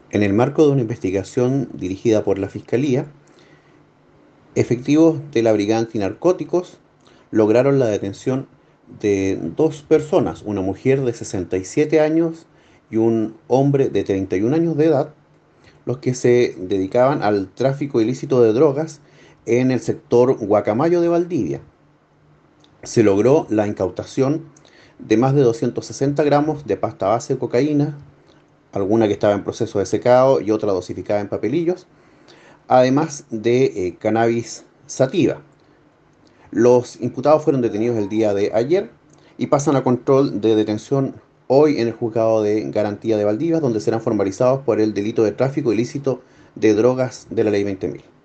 En el marco de una investigación dirigida por la Fiscalía, efectivos de la Brigada Antinarcóticos lograron la detención de dos personas, una mujer de 67 años y un hombre de 31 años de edad, los que se dedicaban al tráfico ilícito de drogas en el sector Guacamayo de Valdivia. Se logró la incautación de más de 260 gramos de pasta base de cocaína, alguna que estaba en proceso de secado y otra dosificada en papelillos, además de cannabis sativa. Los imputados fueron detenidos el día de ayer y pasan a control de detención hoy en el juzgado de garantía de Valdivia, donde serán formalizados por el delito de tráfico ilícito de drogas de la ley 20.000.